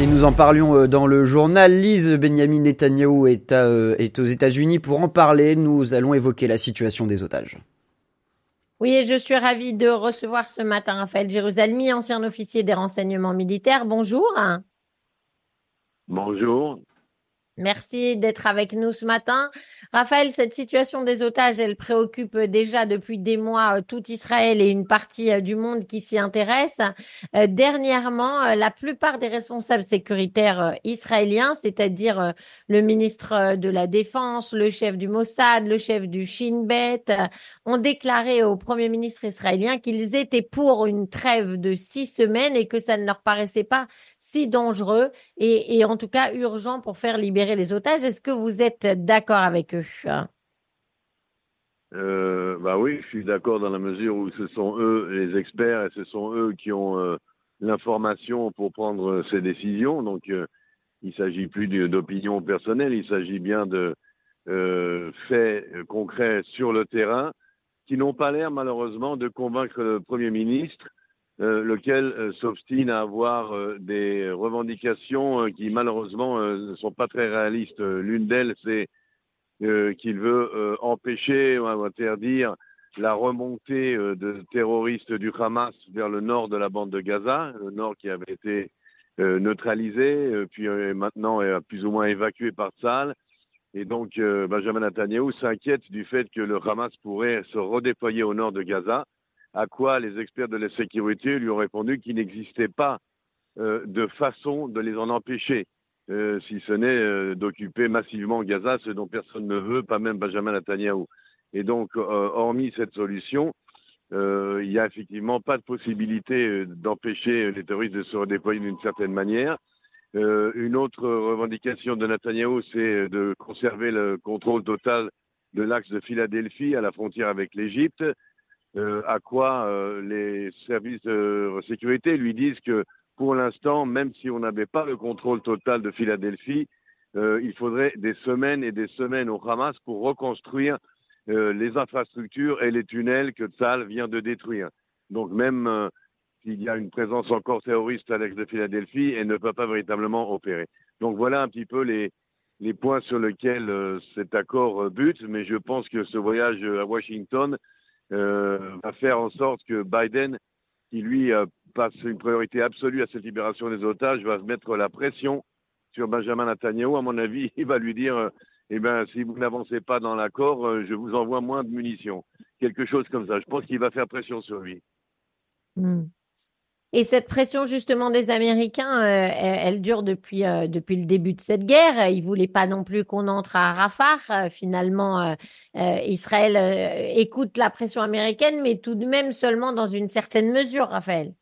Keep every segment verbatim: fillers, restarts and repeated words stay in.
nous en parlions euh, dans le journal. Lise, Benyamin Netanyahou est, à, euh, est aux États-Unis. Pour en parler, nous allons évoquer la situation des otages. Oui, et je suis ravie de recevoir ce matin Raphaël Jérusalemi, ancien officier des renseignements militaires. Bonjour. Bonjour. Merci d'être avec nous ce matin. Raphaël, cette situation des otages, elle préoccupe déjà depuis des mois euh, tout Israël et une partie euh, du monde qui s'y intéresse. Euh, dernièrement, euh, la plupart des responsables sécuritaires euh, israéliens, c'est-à-dire euh, le ministre euh, de la Défense, le chef du Mossad, le chef du Shin Bet, euh, ont déclaré au Premier ministre israélien qu'ils étaient pour une trêve de six semaines et que ça ne leur paraissait pas si dangereux et, et en tout cas urgent pour faire libérer les otages. Est-ce que vous êtes d'accord avec eux? Euh, bah oui, je suis d'accord dans la mesure où ce sont eux les experts et ce sont eux qui ont euh, l'information pour prendre ces décisions. Donc, euh, il ne s'agit plus d'opinion personnelle, il s'agit bien de euh, faits concrets sur le terrain qui n'ont pas l'air malheureusement de convaincre le Premier ministre, euh, lequel euh, s'obstine à avoir euh, des revendications euh, qui malheureusement euh, ne sont pas très réalistes. L'une d'elles, c'est Euh, qu'il veut euh, empêcher ou interdire la remontée euh, de terroristes du Hamas vers le nord de la bande de Gaza, le nord qui avait été euh, neutralisé, euh, puis euh, maintenant est plus ou moins évacué par Tsahal. Et donc euh, Benjamin Netanyahou s'inquiète du fait que le Hamas pourrait se redéployer au nord de Gaza, à quoi les experts de la sécurité lui ont répondu qu'il n'existait pas euh, de façon de les en empêcher. Euh, si ce n'est euh, d'occuper massivement Gaza, ce dont personne ne veut, pas même Benjamin Netanyahou. Et donc, euh, hormis cette solution, euh, il n'y a effectivement pas de possibilité euh, d'empêcher les terroristes de se redéployer d'une certaine manière. Euh, une autre revendication de Netanyahou, c'est de conserver le contrôle total de l'axe de Philadelphie à la frontière avec l'Égypte, euh, à quoi euh, les services de sécurité lui disent que pour l'instant, même si on n'avait pas le contrôle total de Philadelphie, euh, il faudrait des semaines et des semaines au Hamas pour reconstruire euh, les infrastructures et les tunnels que Tsahal vient de détruire. Donc même euh, s'il y a une présence encore terroriste à l'est de Philadelphie, elle ne peut pas véritablement opérer. Donc voilà un petit peu les, les points sur lesquels euh, cet accord euh, bute, mais je pense que ce voyage à Washington euh, va faire en sorte que Biden, qui lui euh, passe une priorité absolue à cette libération des otages, va mettre la pression sur Benjamin Netanyahou. À mon avis, il va lui dire euh, eh ben, si vous n'avancez pas dans l'accord, euh, je vous envoie moins de munitions. Quelque chose comme ça. Je pense qu'il va faire pression sur lui. Hmm. Et cette pression justement des Américains, euh, elle, elle dure depuis, euh, depuis le début de cette guerre. Ils ne voulaient pas non plus qu'on entre à Rafah. Euh, finalement, euh, euh, Israël euh, écoute la pression américaine, mais tout de même seulement dans une certaine mesure, Raphaël.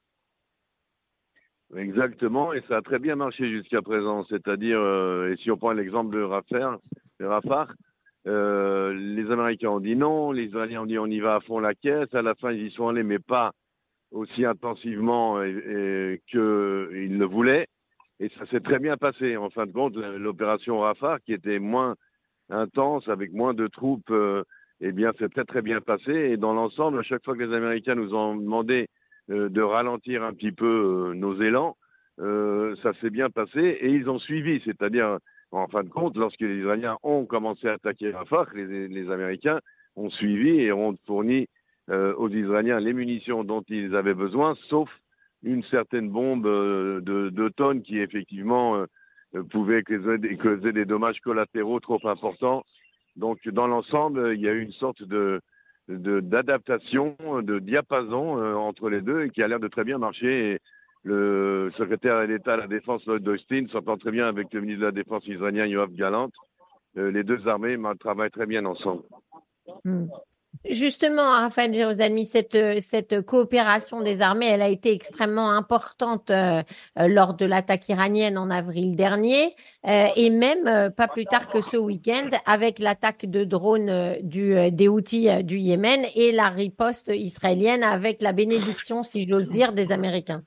Exactement, et ça a très bien marché jusqu'à présent. C'est-à-dire, euh, et si on prend l'exemple de Rafah, de Rafah euh, les Américains ont dit non, les Israéliens ont dit on y va à fond la caisse. À la fin, ils y sont allés, mais pas aussi intensivement et, et qu'ils le voulaient. Et ça s'est très bien passé. En fin de compte, l'opération Rafah, qui était moins intense, avec moins de troupes, euh, eh bien, c'est très très bien passé. Et dans l'ensemble, à chaque fois que les Américains nous ont demandé euh, de ralentir un petit peu euh, nos élans, euh, ça s'est bien passé et ils ont suivi. C'est-à-dire, en fin de compte, lorsque les Israéliens ont commencé à attaquer Rafah, les, les Américains ont suivi et ont fourni euh, aux Israéliens les munitions dont ils avaient besoin, sauf une certaine bombe euh, de, de tonnes qui effectivement euh, pouvait causer, causer des dommages collatéraux trop importants. Donc dans l'ensemble, il y a eu une sorte de, de d'adaptation, de diapason euh, entre les deux et qui a l'air de très bien marcher. Et le secrétaire d'État à la Défense, Lloyd Austin, s'entend très bien avec le ministre de la Défense israélien, Yoav Gallant. Euh, les deux armées travaillent très bien ensemble. Hmm. Justement, Raphaël Jérusalemi, cette, euh, cette coopération des armées, elle a été extrêmement importante euh, euh, lors de l'attaque iranienne en avril dernier euh, et même euh, pas plus tard que ce week-end avec l'attaque de drones euh, du, euh, des Houthis euh, du Yémen et la riposte israélienne avec la bénédiction, si j'ose dire, des Américains.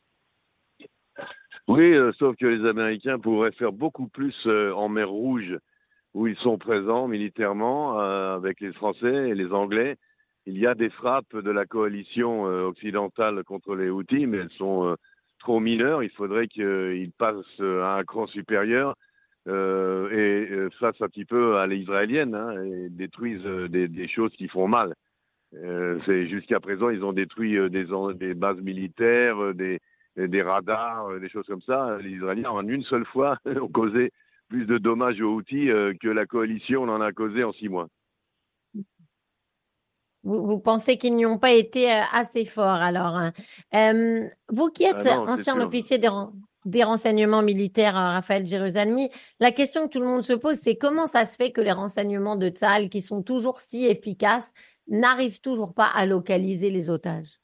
Oui, euh, sauf que les Américains pourraient faire beaucoup plus euh, en mer Rouge où ils sont présents militairement euh, avec les Français et les Anglais. Il y a des frappes de la coalition euh, occidentale contre les Houthis, mais elles sont euh, trop mineurs. Il faudrait qu'ils passent à un cran supérieur euh, et euh, fassent un petit peu à l'israélienne hein, et détruisent euh, des, des choses qui font mal. Euh, c'est jusqu'à présent, ils ont détruit euh, des, des bases militaires, euh, des, des radars, euh, des choses comme ça. Les Israéliens, en une seule fois, ont causé plus de dommages aux Houthis euh, que la coalition en a causé en six mois. Vous, vous pensez qu'ils n'y ont pas été euh, assez forts alors, hein. Euh, vous qui êtes Ah non, c'est ancien sûr. officier des, ren- des renseignements militaires, euh, Raphaël Jérusalemi, la question que tout le monde se pose, c'est comment ça se fait que les renseignements de Tsahal, qui sont toujours si efficaces, n'arrivent toujours pas à localiser les otages?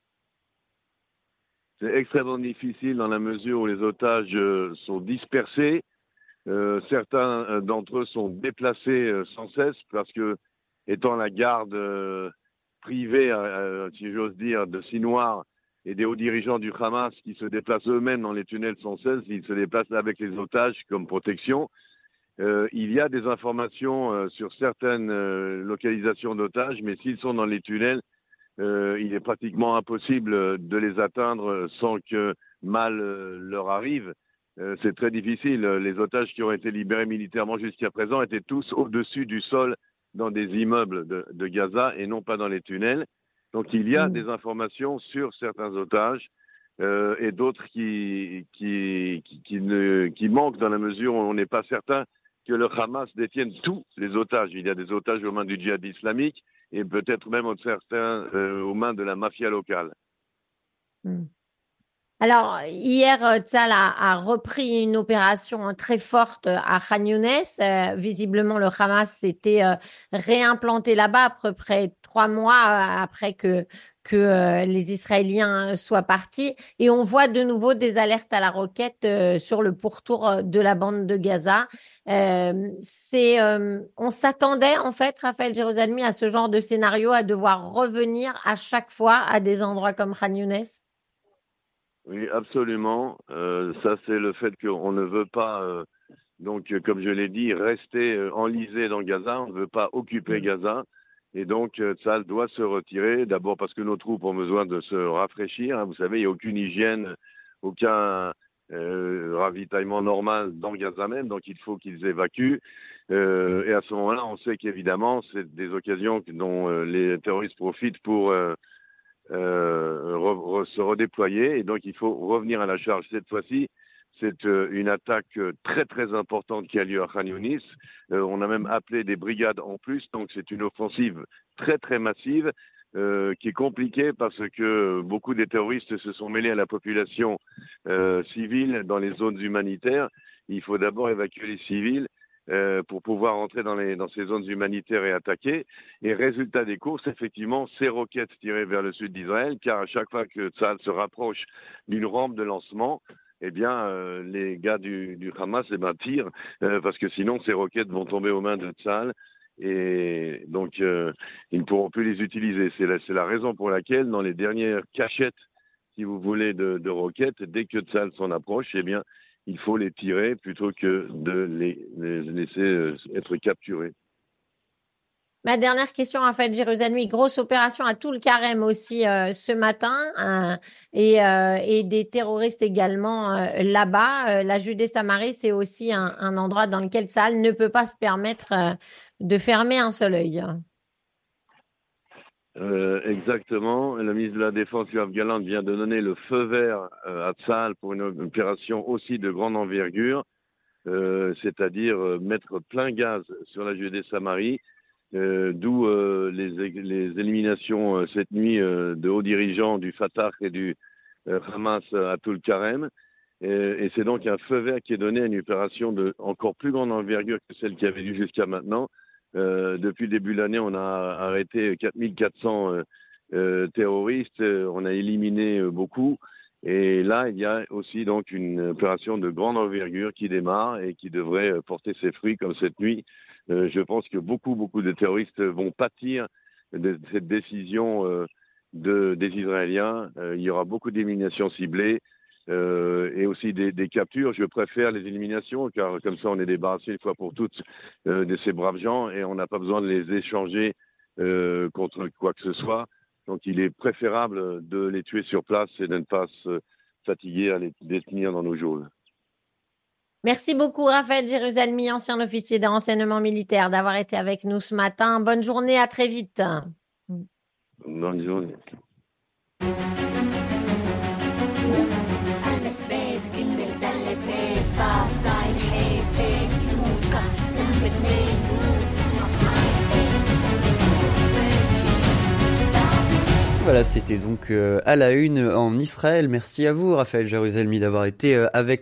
C'est extrêmement difficile dans la mesure où les otages euh, sont dispersés. Euh, certains euh, d'entre eux sont déplacés euh, sans cesse parce que, étant la garde euh, privée, euh, si j'ose dire, de Sinoir et des hauts dirigeants du Hamas qui se déplacent eux-mêmes dans les tunnels sans cesse, ils se déplacent avec les otages comme protection. Euh, il y a des informations euh, sur certaines euh, localisations d'otages, mais s'ils sont dans les tunnels, euh, il est pratiquement impossible de les atteindre sans que mal euh, leur arrive. Euh, c'est très difficile. Les otages qui ont été libérés militairement jusqu'à présent étaient tous au-dessus du sol dans des immeubles de, de Gaza et non pas dans les tunnels. Donc il y a Mm. des informations sur certains otages euh, et d'autres qui, qui, qui, qui, ne, qui manquent dans la mesure où on n'est pas certain que le Hamas détienne tous les otages. Il y a des otages aux mains du djihad islamique et peut-être même certains euh, aux mains de la mafia locale. Mm. Alors, hier, euh, Tsahal a, a repris une opération très forte à Khan Younes. Euh, visiblement, le Hamas s'était euh, réimplanté là-bas à peu près trois mois euh, après que, que euh, les Israéliens soient partis. Et on voit de nouveau des alertes à la roquette euh, sur le pourtour de la bande de Gaza. Euh, c'est, euh, on s'attendait, en fait, Raphaël Jérusalemi, à ce genre de scénario, à devoir revenir à chaque fois à des endroits comme Khan Younes. Oui, absolument. Euh, ça, c'est le fait qu'on ne veut pas, euh, donc, euh, comme je l'ai dit, rester euh, enlisé dans Gaza. On ne veut pas occuper Gaza. Et donc, euh, ça doit se retirer. D'abord parce que nos troupes ont besoin de se rafraîchir. Hein. Vous savez, il n'y a aucune hygiène, aucun euh, ravitaillement normal dans Gaza même. Donc, il faut qu'ils évacuent. Euh, et à ce moment-là, on sait qu'évidemment, c'est des occasions dont euh, les terroristes profitent pour... Euh, Euh, re, re, se redéployer et donc il faut revenir à la charge. Cette fois-ci, c'est euh, une attaque euh, très très importante qui a lieu à Khan Younis. Euh, on a même appelé des brigades en plus, donc c'est une offensive très très massive euh, qui est compliquée parce que beaucoup des terroristes se sont mêlés à la population euh, civile dans les zones humanitaires. Il faut d'abord évacuer les civils Euh, pour pouvoir entrer dans, les, dans ces zones humanitaires et attaquer. Et résultat des courses, effectivement, ces roquettes tirées vers le sud d'Israël, car à chaque fois que Tsahal se rapproche d'une rampe de lancement, eh bien, euh, les gars du, du Hamas eh ben, tirent, euh, parce que sinon, ces roquettes vont tomber aux mains de Tsahal. Et donc, euh, ils ne pourront plus les utiliser. C'est la, c'est la raison pour laquelle, dans les dernières cachettes, si vous voulez, de, de roquettes, dès que Tsahal s'en approche, eh bien, il faut les tirer plutôt que de les, les laisser être capturés. Ma dernière question, en fait, Jérusalem, grosse opération à tout le Carême aussi euh, ce matin euh, et, euh, et des terroristes également euh, là-bas. Euh, la Judée-Samarie, c'est aussi un, un endroit dans lequel Tsahal ne peut pas se permettre euh, de fermer un seul œil. Euh, exactement. La ministre de la Défense, Yoav Gallant, vient de donner le feu vert euh, à Tsahal pour une opération aussi de grande envergure, euh, c'est-à-dire euh, mettre plein gaz sur la Judée-Samarie, euh, d'où euh, les, les éliminations euh, cette nuit euh, de hauts dirigeants du Fatah et du euh, Hamas à tout le Carême. Et, et c'est donc un feu vert qui est donné à une opération de encore plus grande envergure que celle qui avait lieu jusqu'à maintenant. Euh, depuis le début de l'année, on a arrêté quatre mille quatre cents euh, euh, terroristes, on a éliminé euh, beaucoup. Et là, il y a aussi donc une opération de grande envergure qui démarre et qui devrait porter ses fruits comme cette nuit. Euh, je pense que beaucoup, beaucoup de terroristes vont pâtir de cette décision euh, de, des Israéliens. Euh, il y aura beaucoup d'éliminations ciblées. Euh, et aussi des, des captures. Je préfère les éliminations car comme ça on est débarrassé une fois pour toutes euh, de ces braves gens et on n'a pas besoin de les échanger euh, contre quoi que ce soit. Donc il est préférable de les tuer sur place et de ne pas se fatiguer à les détenir dans nos geôles. Merci beaucoup, Raphaël Jérusalemi, ancien officier des renseignements militaires, d'avoir été avec nous ce matin. Bonne journée, à très vite. Bonne journée. Voilà, c'était donc euh, à la une en Israël. Merci à vous, Raphaël Jérusalemi, d'avoir été euh, avec